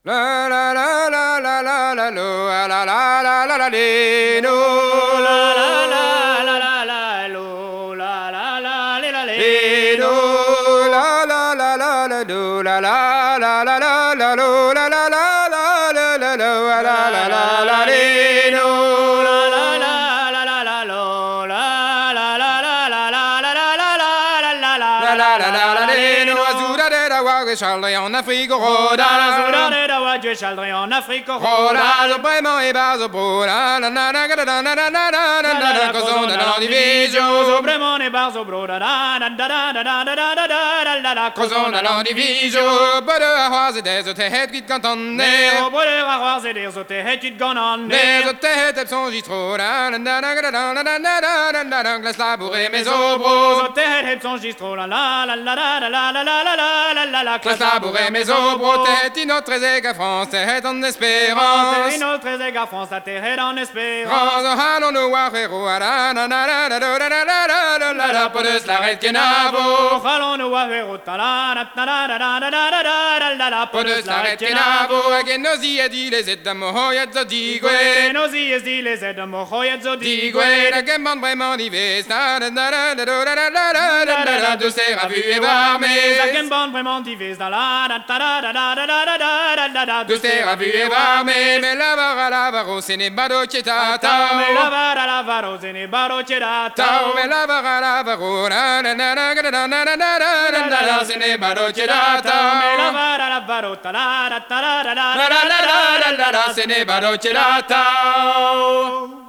La la la la la la la lo, la la la la la la le, no. La la la la la la lo, la la la le la Le, le no. no. La la la la la do, la la la la la la lo, la la la la la la lo, la la la la la le, no. La la la la la la lo, la la la la la la la la la la la La la la la la le, no. Azura de la wague charle en Afrique, roda. Azura de la wague charle en Afrique, roda. Zo vraiment et bas zo broda, na na na na na na na na na na na, cos'on da non diviso. Zo vraiment et bas zo broda, da da da da da da da da da da da. Cos'on da non diviso, pas de ahoise des zo te het qui cantonne. Au bout de ahoise des zo te het qui cantonne. Des zo te het son gistro, na na na na na na na na na na, glace labouré mes obros. Zo te het son gistro, la la la la la la la la la la la la. Glace labouré mes obros, tête une autre éga France, tête en espérance. Une autre éga France, la terre en espérance. Allons-nous voir héros, la na na na na na na na na, pas de slaret kenavo. Allons-nous voir héros, la la la la la la la la la, pas de slaret kenavo. Again nozi a dit les aides mohoyat zo digwe. Nozi es dit les aides mohoyat zo digwe. La gamban vraiment divé, na na na na na na na na na, de ses ravues et varmées. La gamban vraiment divé, la la la la la la la la la. De ses ravues et varmées, mais la vara la varo, c'est ne bado chetata. Mais la varo, c'est ne bado chetata. Mais la vara la varo, na na na na na na na na na, c'est ne bado chetata. Mais la varo, ta la la la la la la la la la la, c'est ne bado chetata.